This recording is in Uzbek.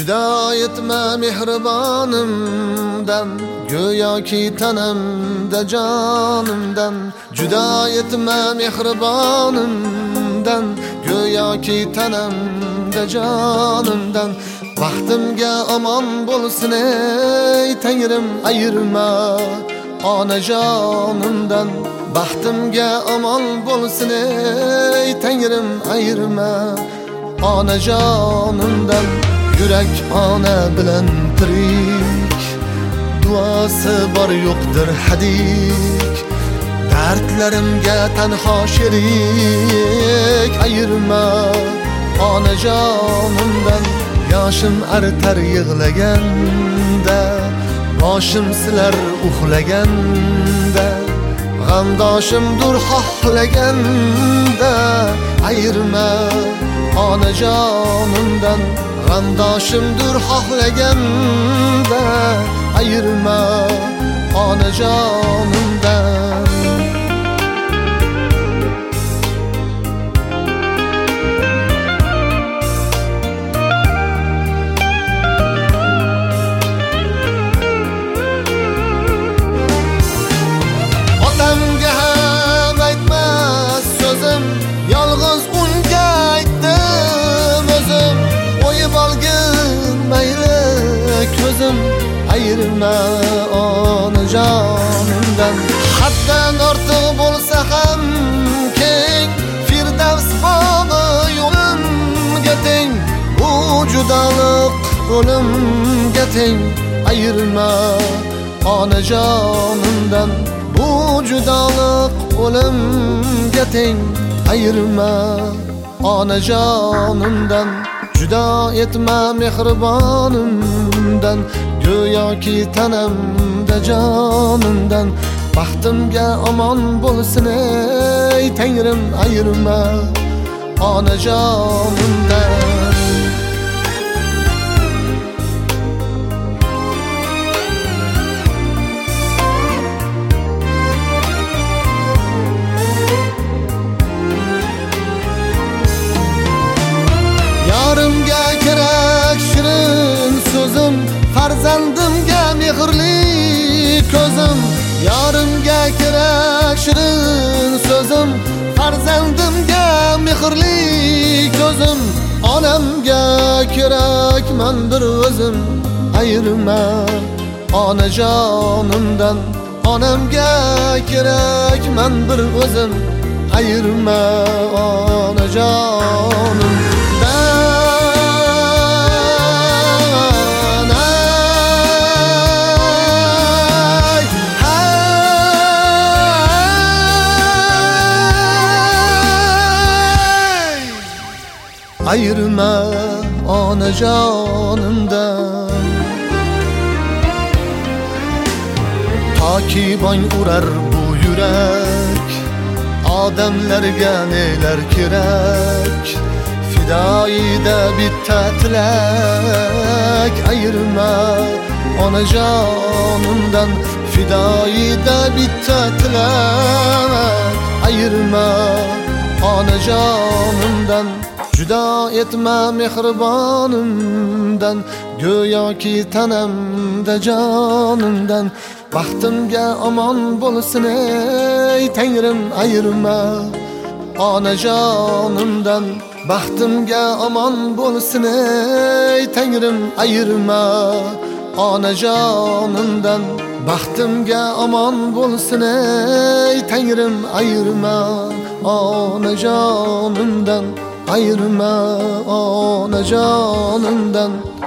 Juda etme mehribonimdan, go'yoki tanamda jonimdan. Juda etme mehribonimdan, go'yoki tanamda jonimdan. Baxtimga aman bo'lsin ey Tangrim, ayirma onajonimdan. Baxtimga aman bo'lsin ey Tangrim, ayirma onajonimdan. Yurak ona bilan tirik, duosi bor yo'qdir hadik. Dardlarimga tanho sherik, ayirma onajonimdan. Yoshim artar yig'laganda, boshim silar uxlaganda. G'amdoshimdur xohlaganda, ayirma onajonimdan. G'amdoshimdur xohlaganda, ayirma onajonimdan. Otamga ham aytmas so'zim, yolg'iz unga aytdim o'zim. O'yib olgin mayli ko'zim, ayirma onajonimdan. Haddan ortiq bo'lsa ham keng, Firdavs bog'i yo'limga teng. Bu judolik o'limga teng, ayirma onajonimdan. Bu judolik o'limga teng, ayirma onajonimdan. Judo etma mehribonimdan, go'yoki tanamda jonimdan. Baxtimga aman bo'lsin ey Tangrim, ayirma onajonimdan. Yorimga kerak shirin so'zim, farzandimga mehrli ko'zim. Yorimga kerak shirin so'zim, farzandimga mehrli ko'zim. Onamga kerakman bir o'zim, ayirma onajonimdan. Onamga kerakman bir o'zim, ayirma onajonimdan. Ayirma onajonimdan. Toki bong urar bu yurak, odamlarga nelar kerak. Fidoida bitta tilak, ayirma onajonimdan. Fidoida bitta tilak, ayirma onajonimdan. Judo etma mehribonimdan, go'yoki tanamda jonimdan. Baxtimga aman bo'lsin ey Tangrim, ayirma onajonimdan. Baxtimga aman bo'lsin ey Tangrim, ayirma onajonimdan. Baxtimga aman bo'lsin ey Tangrim, ayirma onajonimdan. Ayırma onajonimdan.